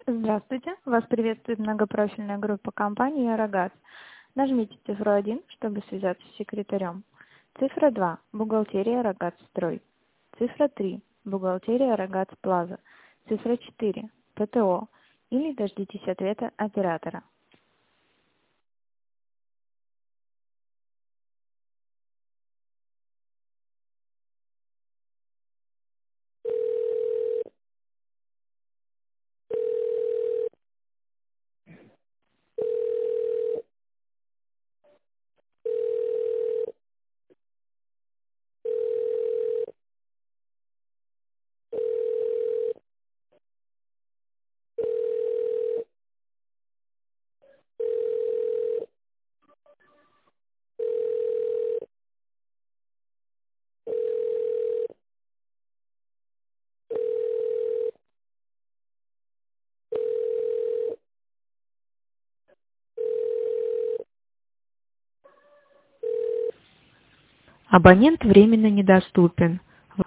Здравствуйте, вас приветствует многопрофильная группа компании «Арагаз». Нажмите цифру 1, чтобы связаться с секретарем. Цифра 2, бухгалтерия «Арагаз Строй». Цифра 3, бухгалтерия «Арагаз Плаза». Цифра 4, ПТО. Или дождитесь ответа оператора. Абонент временно недоступен.